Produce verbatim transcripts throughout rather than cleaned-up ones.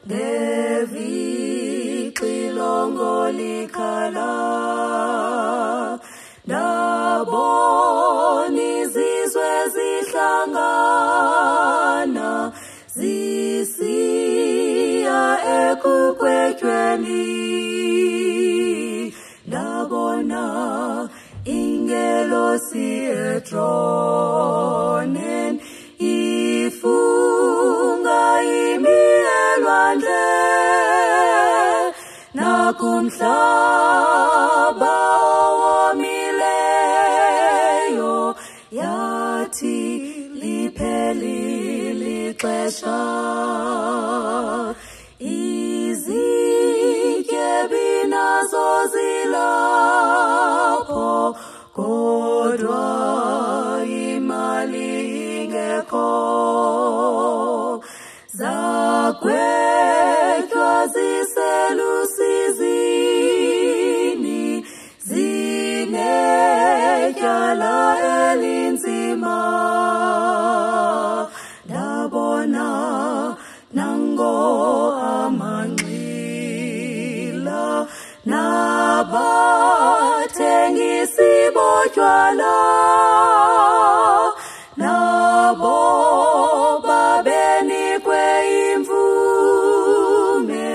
ngeviqilongo likhala ndabona izizwe zihlangana zisiya ekukwetyweni ndabona ingelosi etronen ifunga imiyelwandle nakumhlaba owomileyo yathi liphelile ixesha izityebi nazo zilapho kodwa imali ingekho zagwetywa ziselusizini zinetyala elinzima ndabona nango amanxila nabathengisi botywala nabo babenikwe imvume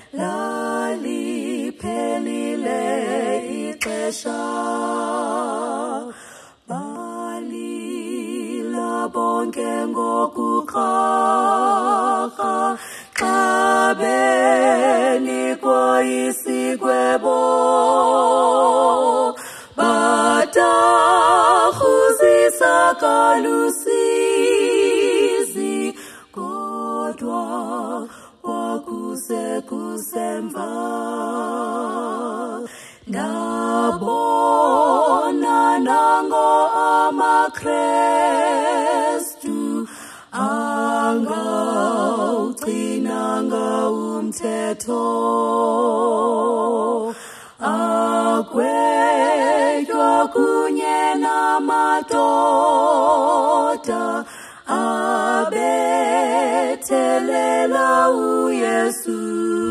laliphelile ixesha balila bonke ngokurharha xa benikwa isigwebo batarhuzisa kalusizi kodwa kwakusekusemva ndabona nango amakrestu angawugcinanga umthetho agwetywa kunye namadoda abethelela uYesu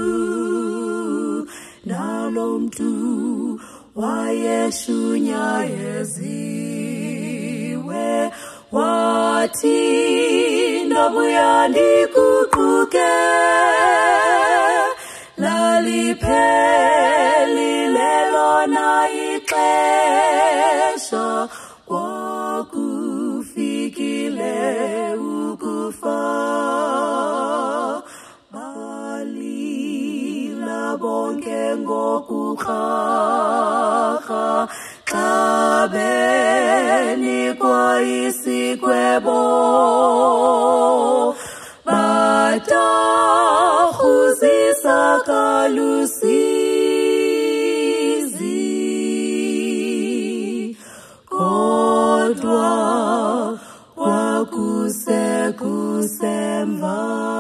nalo mntu wayeshunyayeziwe wathi ndabuya ndiguquke laliphelile lona ixesha kwakufikile ukufa balila bonke ngokurharha xa benikwa isigwebo batarhuzisa kalusizi kodwa kwakusekusemva